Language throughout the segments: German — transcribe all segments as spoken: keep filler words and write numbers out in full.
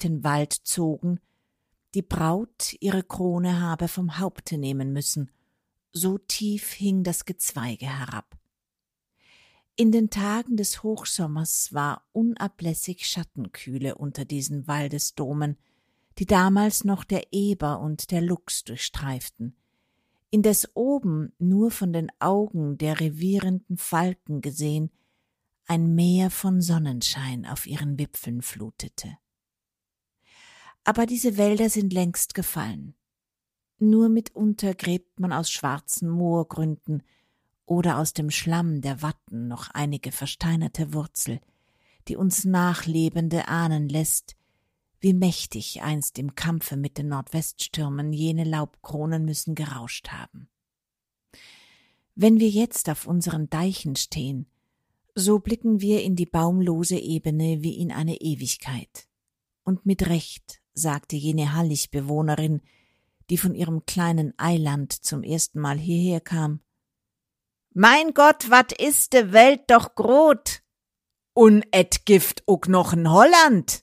den Wald zogen, die Braut ihre Krone habe vom Haupte nehmen müssen, so tief hing das Gezweige herab. In den Tagen des Hochsommers war unablässig Schattenkühle unter diesen Waldesdomen, die damals noch der Eber und der Luchs durchstreiften, indes oben nur von den Augen der revierenden Falken gesehen ein Meer von Sonnenschein auf ihren Wipfeln flutete. Aber diese Wälder sind längst gefallen. Nur mitunter gräbt man aus schwarzen Moorgründen oder aus dem Schlamm der Watten noch einige versteinerte Wurzel, die uns Nachlebende ahnen lässt, wie mächtig einst im Kampfe mit den Nordweststürmen jene Laubkronen müssen gerauscht haben. Wenn wir jetzt auf unseren Deichen stehen, so blicken wir in die baumlose Ebene wie in eine Ewigkeit. Und mit Recht, sagte jene Halligbewohnerin, die von ihrem kleinen Eiland zum ersten Mal hierher kam: »Mein Gott, wat ist de Welt doch grot! Un et Gift ook noch in Holland!«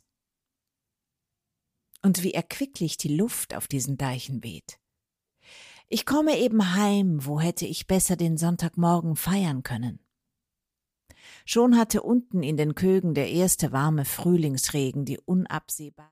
Und wie erquicklich die Luft auf diesen Deichen weht. Ich komme eben heim, wo hätte ich besser den Sonntagmorgen feiern können. Schon hatte unten in den Kögen der erste warme Frühlingsregen die unabsehbar